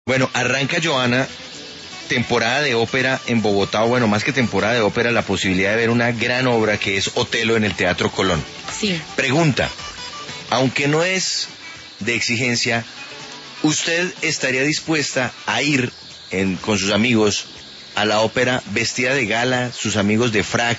Bueno, arranca Joana, temporada de ópera en Bogotá, o bueno, más que temporada de ópera, la posibilidad de ver una gran obra que es Otelo en el Teatro Colón. Sí. Pregunta, aunque no es de exigencia, ¿usted estaría dispuesta a ir con sus amigos a la ópera vestida de gala, sus amigos de frac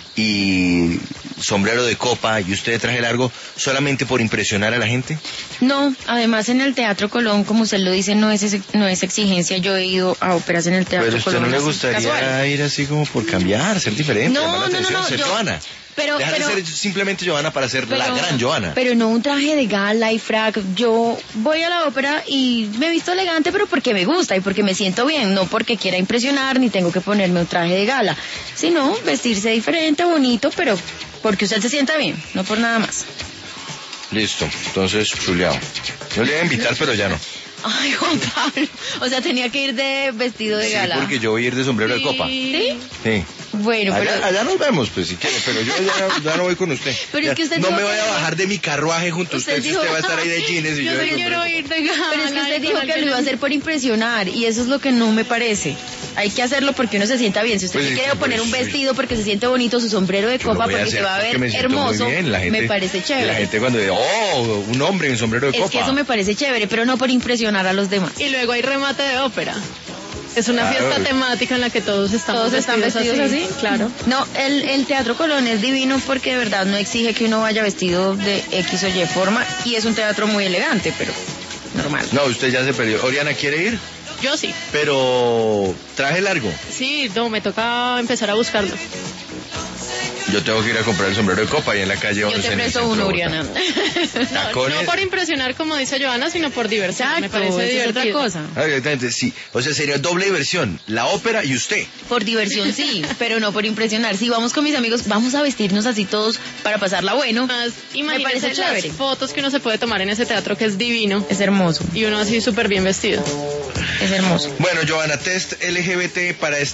y sombrero de copa y usted de traje largo, solamente por impresionar a la gente? No, además en el Teatro Colón, como usted lo dice, no es exigencia. Yo he ido a óperas en el Teatro Pero Colón. ¿usted no le gustaría casual ir así como por cambiar, ser diferente, No, llamar la no, atención, no, ser yo- Joana? pero- Dejar pero- de ser simplemente Joana para ser la gran Joana. Pero no un traje de gala y frac. Yo voy a la ópera y me he visto elegante, pero porque me gusta y porque me siento bien, no porque quiera impresionar ni tengo que ponerme un traje de gala, sino vestirse diferente, bonito, pero porque usted se sienta bien, no por nada más. Listo, entonces chuleado. Yo le iba a invitar, pero ya no. Ay, Juan Pablo, o sea, tenía que ir de vestido de Sí, gala. porque yo voy a ir de sombrero de copa. ¿Sí? Sí. Bueno, pero... Allá nos vemos, pues, si quiere, pero yo ya no voy con usted. Pero es Ya, que usted no dijo me voy que a no. bajar de mi carruaje junto a usted, si dijo- usted va a estar ahí de jeans y yo Yo de sí sombrero quiero de ir copa. de gala. Pero es que usted y dijo con que lo alguien iba a hacer por impresionar y eso es lo que no me parece. Hay que hacerlo porque uno se sienta bien. Si usted Pues se sí, quiere poner un pues, vestido porque se siente bonito, su sombrero de Yo lo copa voy a porque hacer se va a porque ver me siento muy hermoso, bien, la gente, me parece La chévere. gente cuando dice, oh, un hombre en sombrero de Es copa. que eso me parece chévere, pero no por impresionar a los demás. Y luego hay remate de ópera. Es una Claro. fiesta temática en la que todos estamos ¿Todos están vestidos así? Claro. No, el Teatro Colón es divino porque de verdad no exige que uno vaya vestido de X o Y forma y es un teatro muy elegante, pero normal. No, usted ya se perdió. Oriana, ¿quiere ir? Yo sí. Pero traje largo. Sí, no, me toca empezar a buscarlo. Yo tengo que ir a comprar el sombrero de copa ahí en la calle Yo 11 te en el presto centro de uno, Bogotá. Oriana. No, Tacones. no por impresionar, como dice Joana, sino por diversión. Me Exacto, parece esa es otra divertido. cosa. Ah, exactamente, sí. O sea, sería doble diversión. La ópera y usted. Por diversión sí, pero no por impresionar. Si vamos con mis amigos, vamos a vestirnos así todos para pasarla bueno. Más, Me imagínense parece chévere. las fotos que uno se puede tomar en ese teatro que es divino. Es hermoso, Y uno así súper bien vestido. es hermoso. Bueno, Joana, test LGBT para